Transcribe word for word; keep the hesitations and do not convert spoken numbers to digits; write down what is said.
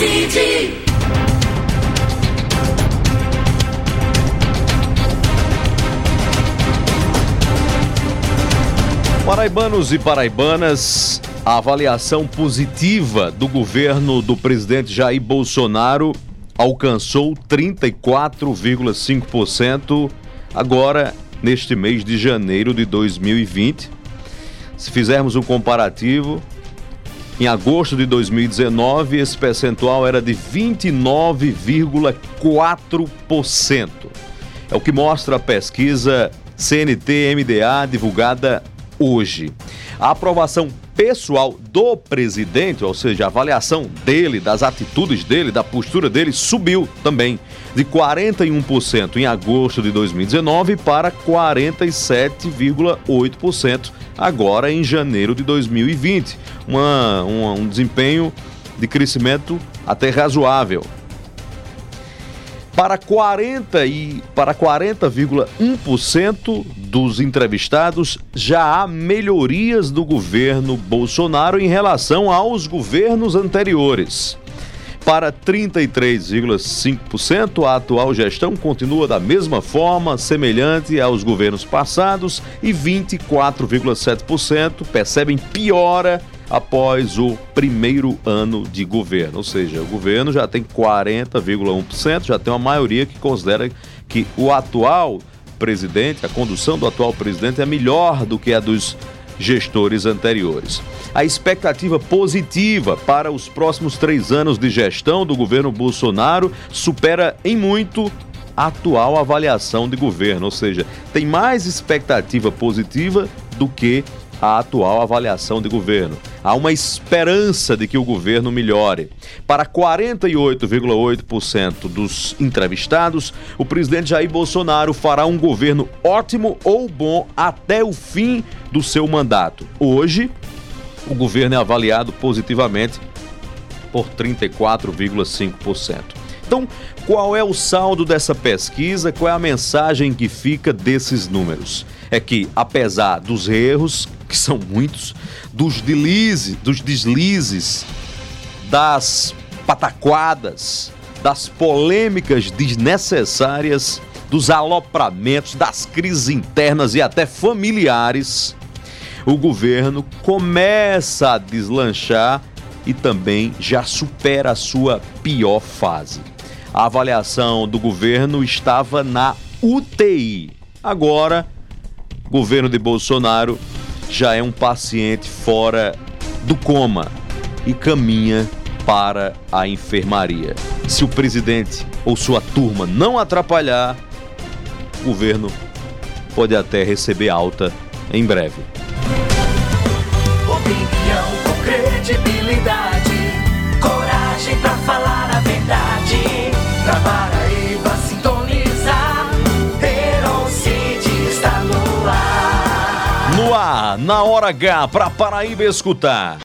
City. Paraibanos e paraibanas, a avaliação positiva do governo do presidente Jair Bolsonaro alcançou trinta e quatro vírgula cinco por cento agora neste mês de janeiro de dois mil e vinte. Se fizermos um comparativo, em agosto de dois mil e dezenove, esse percentual era de vinte e nove vírgula quatro por cento. É o que mostra a pesquisa C N T M D A divulgada hoje. A aprovação pessoal do presidente, ou seja, a avaliação dele, das atitudes dele, da postura dele, subiu também de quarenta e um por cento em agosto de dois mil e dezenove para quarenta e sete vírgula oito por cento agora em janeiro de dois mil e vinte. Uma, uma, um desempenho de crescimento até razoável. Para quarenta e para quarenta vírgula um por cento dos entrevistados, já há melhorias do governo Bolsonaro em relação aos governos anteriores. Para trinta e três vírgula cinco por cento, a atual gestão continua da mesma forma, semelhante aos governos passados, e vinte e quatro vírgula sete por cento percebem piora após o primeiro ano de governo. Ou seja, o governo já tem quarenta vírgula um por cento, já tem uma maioria que considera que o atual presidente, a condução do atual presidente é melhor do que a dos gestores anteriores. A expectativa positiva para os próximos três anos de gestão do governo Bolsonaro supera em muito a atual avaliação de governo, ou seja, tem mais expectativa positiva do que a atual avaliação de governo. Há uma esperança de que o governo melhore. Para quarenta e oito vírgula oito por cento dos entrevistados, o presidente Jair Bolsonaro fará um governo ótimo ou bom até o fim do seu mandato. Hoje, o governo é avaliado positivamente por trinta e quatro vírgula cinco por cento. Então, qual é o saldo dessa pesquisa? Qual é a mensagem que fica desses números? É que, apesar dos erros, que são muitos, dos deslizes, dos deslizes, das pataquadas, das polêmicas desnecessárias, dos alopramentos, das crises internas e até familiares, o governo começa a deslanchar e também já supera a sua pior fase. A avaliação do governo estava na U T I. Agora, o governo de Bolsonaro já é um paciente fora do coma e caminha para a enfermaria. Se o presidente ou sua turma não atrapalhar, o governo pode até receber alta em breve. Opinião com credibilidade, coragem pra falar a verdade. Pra Paraíba sintonizar, Heron City está no ar. No ar, na hora H, pra Paraíba escutar.